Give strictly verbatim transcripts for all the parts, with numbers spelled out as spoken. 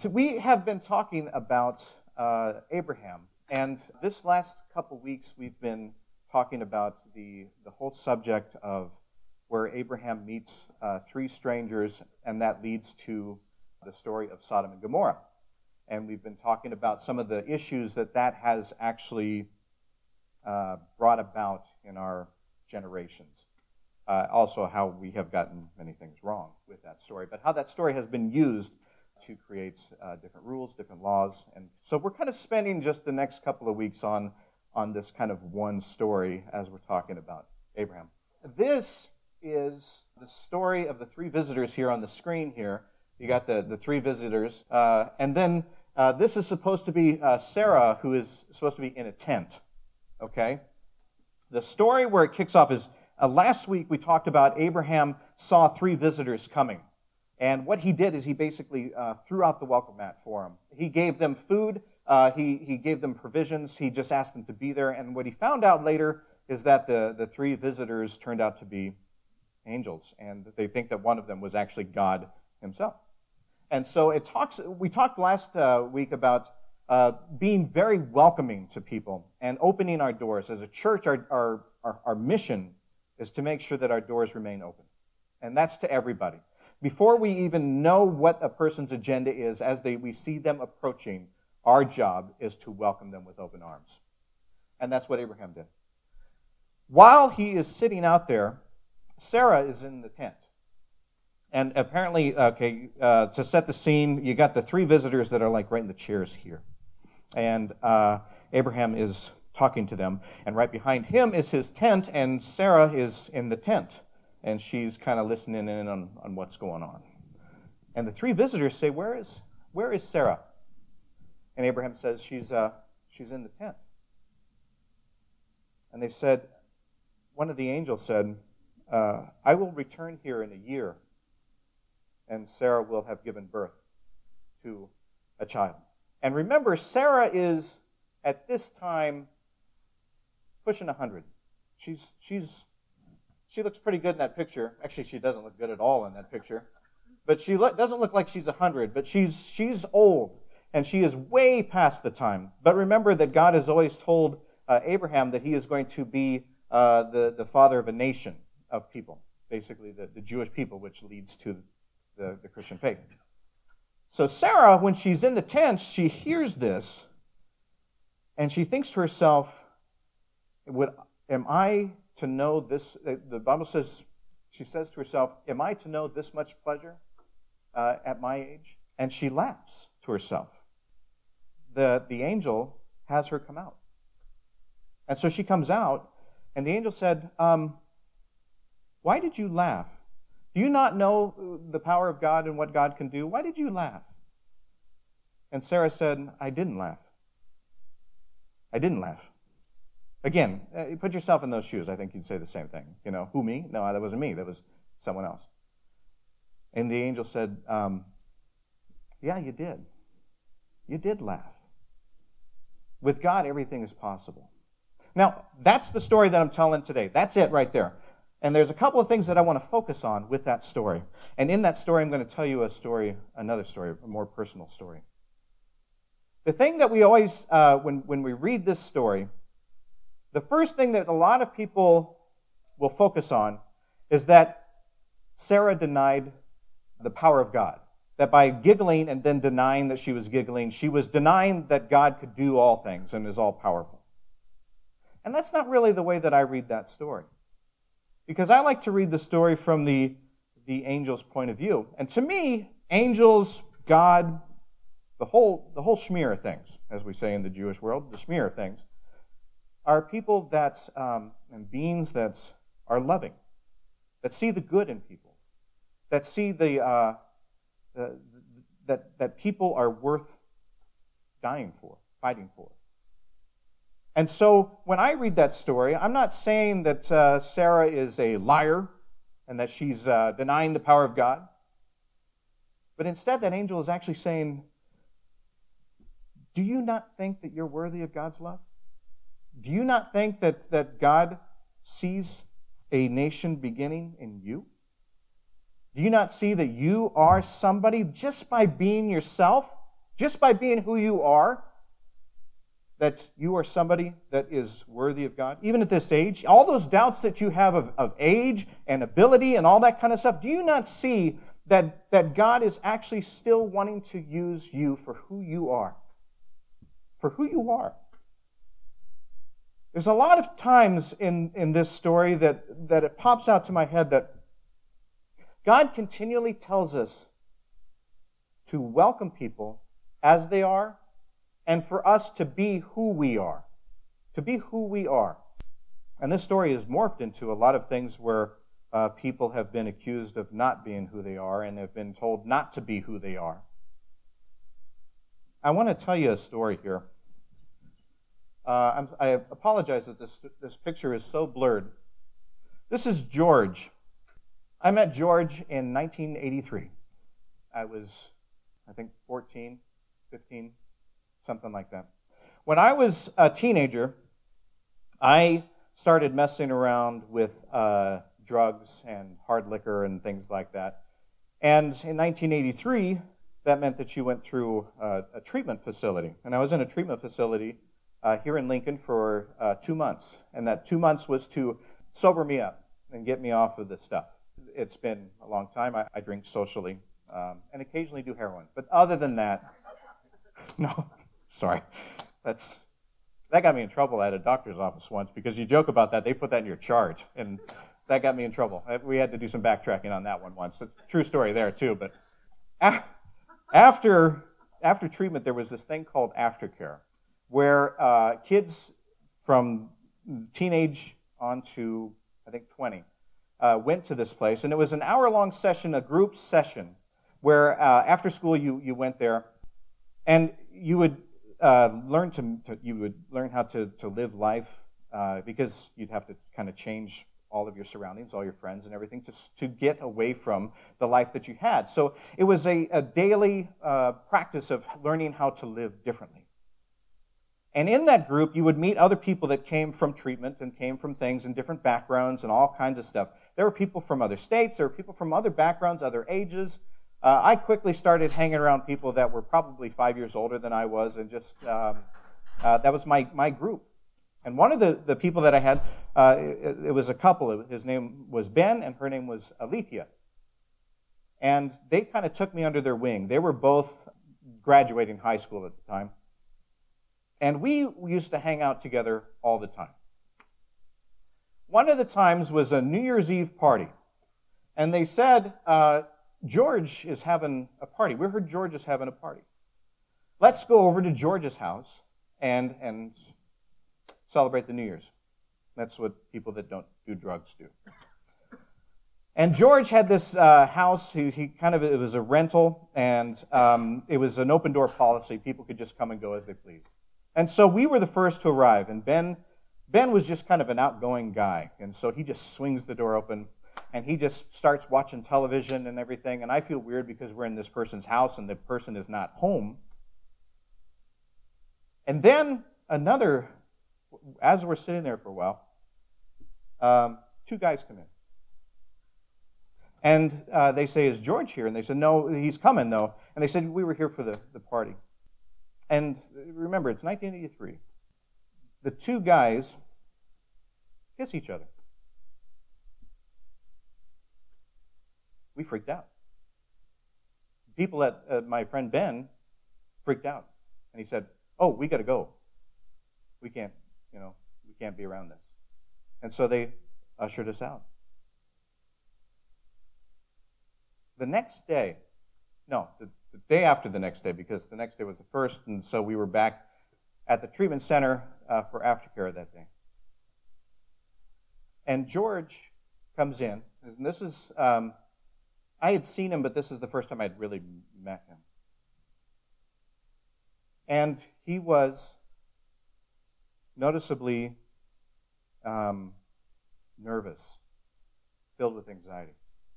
So we have been talking about uh, Abraham, and this last couple weeks we've been talking about the, the whole subject of where Abraham meets uh, three strangers, and that leads to the story of Sodom and Gomorrah. And we've been talking about some of the issues that that has actually uh, brought about in our generations. Uh, also how we have gotten many things wrong with that story, but how that story has been used to create uh, different rules, different laws. And so we're kind of spending just the next couple of weeks on, on this kind of one story as we're talking about Abraham. This is the story of the three visitors here on the screen here. You got the, the three visitors. Uh, and then uh, this is supposed to be uh, Sarah, who is supposed to be in a tent. Okay? The story where it kicks off is, uh, last week we talked about Abraham saw three visitors coming. And what he did is he basically uh, threw out the welcome mat for them. He gave them food. Uh, he, he gave them provisions. He just asked them to be there. And what he found out later is that the, the three visitors turned out to be angels. And they think that one of them was actually God himself. And so it talks. We talked last uh, week about uh, being very welcoming to people and opening our doors. As a church, our, our, our, our mission is to make sure that our doors remain open. And that's to everybody. Before we even know what a person's agenda is, as they, we see them approaching, our job is to welcome them with open arms. And that's what Abraham did. While he is sitting out there, Sarah is in the tent. And apparently, okay, uh, to set the scene, you got the three visitors that are like right in the chairs here. And uh, Abraham is talking to them. And right behind him is his tent, and Sarah is in the tent. And she's kind of listening in on, on what's going on. And the three visitors say, where is where is Sarah? And Abraham says, she's uh, she's in the tent. And they said, one of the angels said, uh, I will return here in a year, and Sarah will have given birth to a child. And remember, Sarah is, at this time, pushing one hundred. She's she's... She looks pretty good in that picture. Actually, she doesn't look good at all in that picture. But she lo- doesn't look like she's one hundred, but she's she's old, and she is way past the time. But remember that God has always told uh, Abraham that he is going to be uh, the, the father of a nation of people, basically the, the Jewish people, which leads to the, the Christian faith. So Sarah, when she's in the tent, she hears this, and she thinks to herself, "Would am I to know this?" The Bible says, she says to herself, am I to know this much pleasure uh, at my age? And she laughs to herself. The, the angel has her come out. And so she comes out, and the angel said, um, why did you laugh? Do you not know the power of God and what God can do? Why did you laugh? And Sarah said, I didn't laugh. I didn't laugh. Again, uh, put yourself in those shoes. I think you'd say the same thing. You know, who, me? No, that wasn't me. That was someone else. And the angel said, um, yeah, you did. You did laugh. With God, everything is possible. Now, that's the story that I'm telling today. That's it right there. And there's a couple of things that I want to focus on with that story. And in that story, I'm going to tell you a story, another story, a more personal story. The thing that we always, uh, when, when we read this story, the first thing that a lot of people will focus on is that Sarah denied the power of God. That by giggling and then denying that she was giggling, she was denying that God could do all things and is all powerful. And that's not really the way that I read that story. Because I like to read the story from the, the angel's point of view. And to me, angels, God, the whole, the whole schmear of things, as we say in the Jewish world, the schmear of things, are people that, um, and beings that are loving, that see the good in people, that see the, uh, the that that people are worth dying for, fighting for. And so when I read that story, I'm not saying that uh, Sarah is a liar and that she's uh, denying the power of God, but instead that angel is actually saying, do you not think that you're worthy of God's love? Do you not think that, that God sees a nation beginning in you? Do you not see that you are somebody just by being yourself? just by being who you are, that you are somebody that is worthy of God, even at this age, all those doubts that you have of, of age and ability and all that kind of stuff, do you not see that, that God is actually still wanting to use you for who you are? For who you are. There's a lot of times in, in this story that, that it pops out to my head that God continually tells us to welcome people as they are, and for us to be who we are. To be who we are. And this story is morphed into a lot of things where uh, people have been accused of not being who they are and have been told not to be who they are. I want to tell you a story here. Uh, I'm, I apologize that this, this picture is so blurred. This is George. I met George in nineteen eighty-three. I was, I think, fourteen, fifteen. Something like that. When I was a teenager, I started messing around with uh, drugs and hard liquor and things like that. And in nineteen eighty-three, that meant that you went through uh, a treatment facility. And I was in a treatment facility uh, here in Lincoln for uh, two months. And that two months was to sober me up and get me off of this stuff. It's been a long time. I, I drink socially um, and occasionally do heroin. But other than that, no. Sorry. That's that got me in trouble at a doctor's office once because you joke about that, they put that in your chart, and that got me in trouble. We had to do some backtracking on that one once. It's a true story there too. But after after treatment, there was this thing called aftercare, where uh, kids from teenage on to I think twenty uh, went to this place, and it was an hour-long session, a group session, where uh, after school you you went there, and you would. Uh, learn to, to you would learn how to, to live life uh, because you'd have to kind of change all of your surroundings, all your friends and everything to, to get away from the life that you had. So it was a, a daily uh, practice of learning how to live differently. And in that group, you would meet other people that came from treatment and came from things and different backgrounds and all kinds of stuff. There were people from other states, there were people from other backgrounds, other ages. Uh, I quickly started hanging around people that were probably five years older than I was, and just um, uh, that was my, my group. And one of the, the people that I had, uh, it, it was a couple. His name was Ben, and her name was Alethea. And they kind of took me under their wing. They were both graduating high school at the time. And we used to hang out together all the time. One of the times was a New Year's Eve party. And they said, uh, George is having a party. We heard George is having a party. Let's go over to George's house and and celebrate the New Year's. That's what people that don't do drugs do. And George had this uh, house. He, he kind of, it was a rental, and um, it was an open door policy. People could just come and go as they pleased. And so we were the first to arrive, and Ben, Ben was just kind of an outgoing guy, and so he just swings the door open. And he just starts watching television and everything. And I feel weird because we're in this person's house and the person is not home. And then another, as we're sitting there for a while, um, two guys come in. And uh, they say, is George here? And they said, no, he's coming, though. And they said, we were here for the, the party. And remember, it's nineteen eighty-three. The two guys kiss each other. We freaked out. People at uh, my friend Ben freaked out. And he said, oh, we got to go. We can't, you know, we can't be around this. And so they ushered us out. The next day, no, the, the day after the next day, because the next day was the first, and so we were back at the treatment center uh, for aftercare that day. And George comes in, and this is... Um, I had seen him, but this is the first time I'd really met him. And he was noticeably um, nervous, filled with anxiety.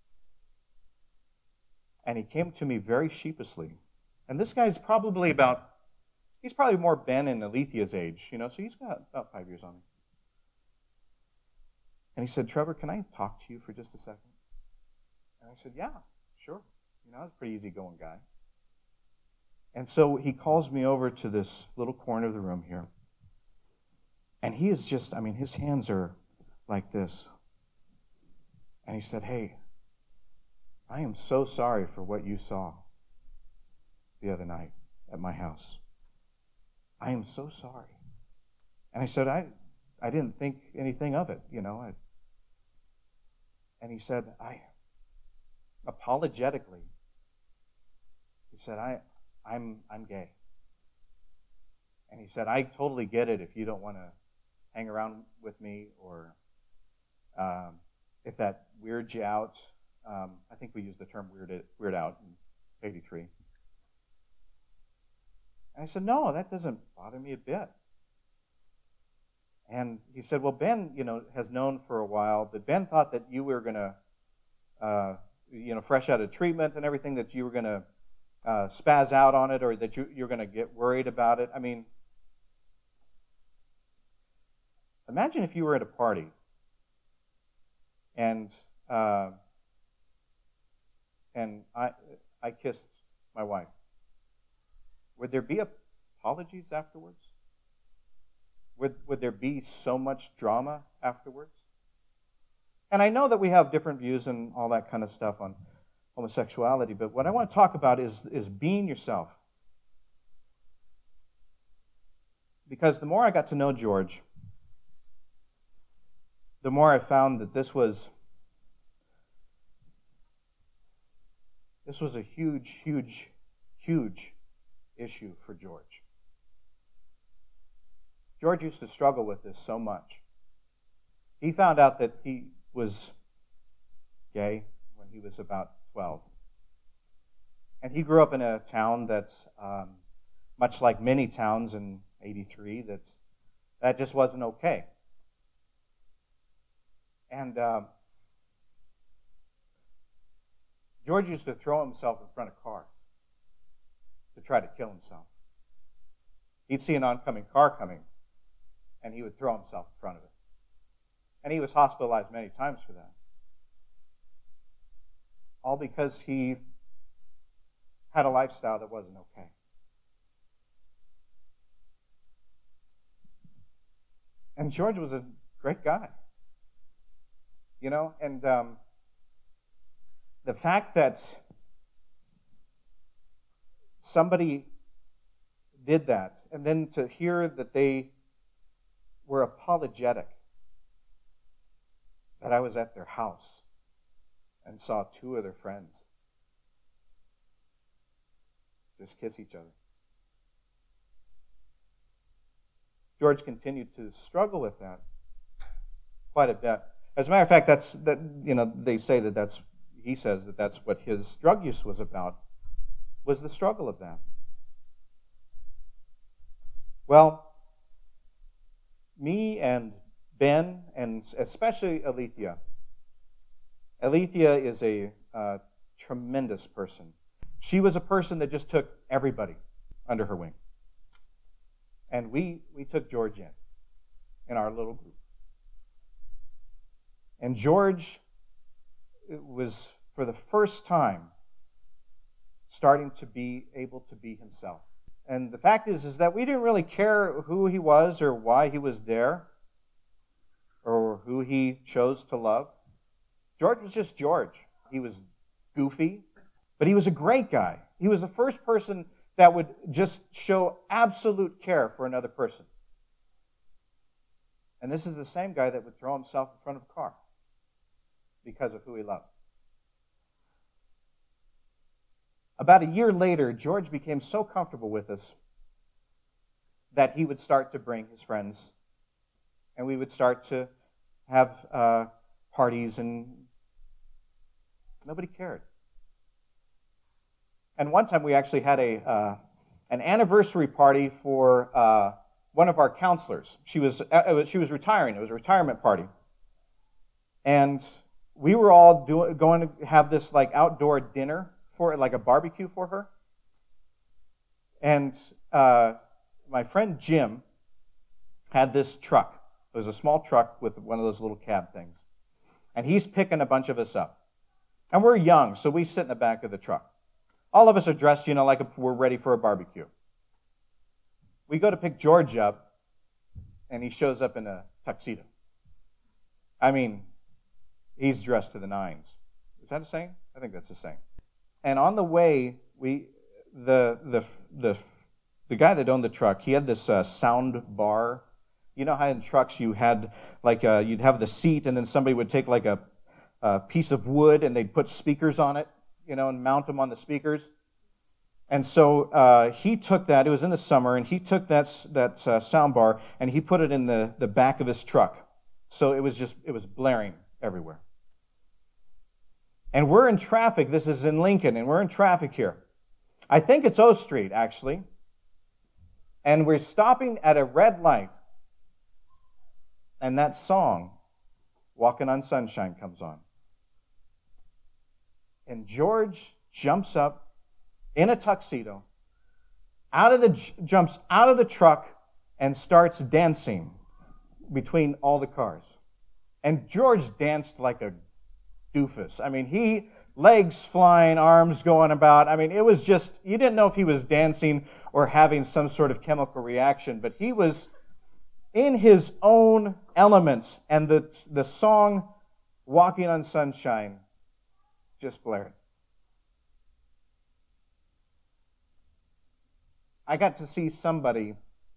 And he came to me very sheepishly. And this guy's probably about, he's probably more Ben and Alethea's age, you know, so he's got about five years on him. And he said, Trevor, can I talk to you for just a second? And I said, yeah, sure. You know, I was a pretty easygoing guy. And so he calls me over to this little corner of the room here. And he is just, I mean, his hands are like this. And he said, "Hey, I am so sorry for what you saw the other night at my house. I am so sorry." And I said, I, I didn't think anything of it, you know. I, and he said, I, apologetically, he said, I, I'm, I'm gay. And he said, "I totally get it if you don't want to hang around with me, or um, if that weirds you out." Um, I think we use the term weird, weird out in eighty-three. And I said, "No, that doesn't bother me a bit." And he said, "Well, Ben, you know, has known for a while, but Ben thought that you were going to, uh, you know, fresh out of treatment and everything, that you were going to uh, spaz out on it, or that you, you're going to get worried about it." I mean, imagine if you were at a party and uh, and I I kissed my wife. Would there be apologies afterwards? Would would there be so much drama afterwards? And I know that we have different views and all that kind of stuff on homosexuality, but what I want to talk about is, is being yourself. Because the more I got to know George, the more I found that this was this was a huge, huge, huge issue for George. George used to struggle with this so much. He found out that he was gay when he was about twelve. And he grew up in a town that's um, much like many towns in eighty-three, that's, that just wasn't okay. And um, George used to throw himself in front of cars to try to kill himself. He'd see an oncoming car coming, and he would throw himself in front of it. And he was hospitalized many times for that. All because he had a lifestyle that wasn't okay. And George was a great guy. You know, and um, the fact that somebody did that, and then to hear that they were apologetic, that I was at their house and saw two of their friends just kiss each other. George continued to struggle with that quite a bit. As a matter of fact, that's that. You know, they say that that's. He says that that's what his drug use was about. Was the struggle of that. Well, me and Ben, and especially Alethea. Alethea is a uh, tremendous person. She was a person that just took everybody under her wing. And we, we took George in, in our little group. And George was, for the first time, starting to be able to be himself. And the fact is, is that we didn't really care who he was or why he was there or who he chose to love. George was just George. He was goofy, but he was a great guy. He was the first person that would just show absolute care for another person. And this is the same guy that would throw himself in front of a car because of who he loved. About a year later, George became so comfortable with us that he would start to bring his friends, and we would start to have uh, parties, and nobody cared. And one time we actually had a uh, an anniversary party for uh, one of our counselors. She was uh, she was retiring. It was a retirement party, and we were all do, going to have this like outdoor dinner for like a barbecue for her. And uh, my friend Jim had this truck. It was a small truck with one of those little cab things, and he's picking a bunch of us up. And we're young, so we sit in the back of the truck. All of us are dressed, you know, like we're ready for a barbecue. We go to pick George up, and he shows up in a tuxedo. I mean, he's dressed to the nines. Is that a saying? I think that's a saying. And on the way, we the the the the guy that owned the truck, he had this uh, sound bar. You know how in trucks you had like a, you'd have the seat, and then somebody would take like a, a piece of wood and they'd put speakers on it, you know, and mount them on the speakers. And so uh, he took that. It was in the summer, and he took that that uh, sound bar and he put it in the, the back of his truck. So it was just it was blaring everywhere. And we're in traffic. This is in Lincoln, and we're in traffic here. I think it's O Street, actually. And we're stopping at a red light. And that song, Walking on Sunshine, comes on. And George jumps up in a tuxedo, out of the jumps out of the truck, and starts dancing between all the cars. And George danced like a doofus. I mean, he, legs flying, arms going about. I mean, it was just, you didn't know if he was dancing or having some sort of chemical reaction, but he was in his own element, and the, the song, Walking on Sunshine, just blared. I got to see somebody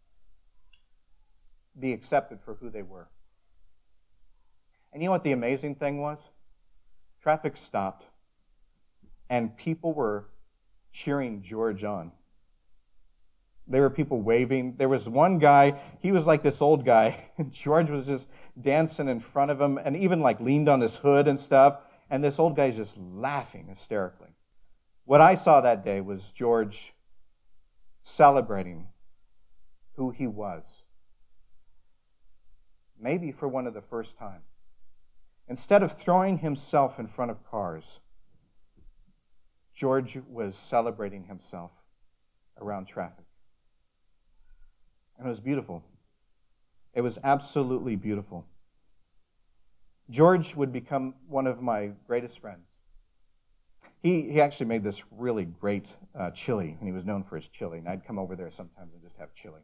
be accepted for who they were. And you know what the amazing thing was? Traffic stopped, and people were cheering George on. There were people waving. There was one guy, he was like this old guy, and George was just dancing in front of him and even like leaned on his hood and stuff, and this old guy's just laughing hysterically. What I saw that day was George celebrating who he was. Maybe for one of the first time. Instead of throwing himself in front of cars, George was celebrating himself around traffic. And it was beautiful. It was absolutely beautiful. George would become one of my greatest friends. He he actually made this really great uh, chili, and he was known for his chili. And I'd come over there sometimes and just have chili.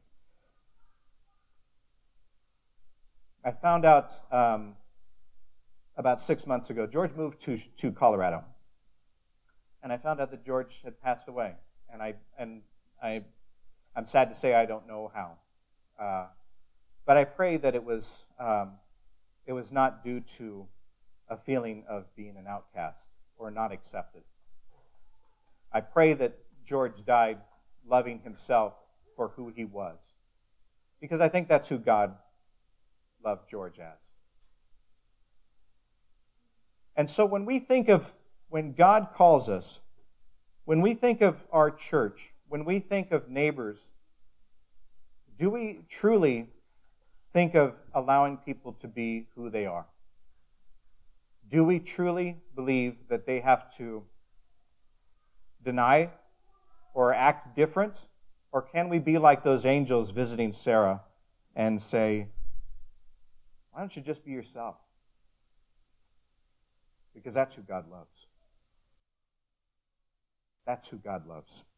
I found out um, about six months ago, George moved to to Colorado, and I found out that George had passed away. And I and I I'm sad to say I don't know how, uh, but I pray that it was um, it was not due to a feeling of being an outcast or not accepted. I pray that George died loving himself for who he was, because I think that's who God loved George as. And so when we think of, when God calls us, when we think of our church, when we think of neighbors, do we truly think of allowing people to be who they are? Do we truly believe that they have to deny or act different? Or can we be like those angels visiting Sarah and say, why don't you just be yourself? Because that's who God loves. That's who God loves.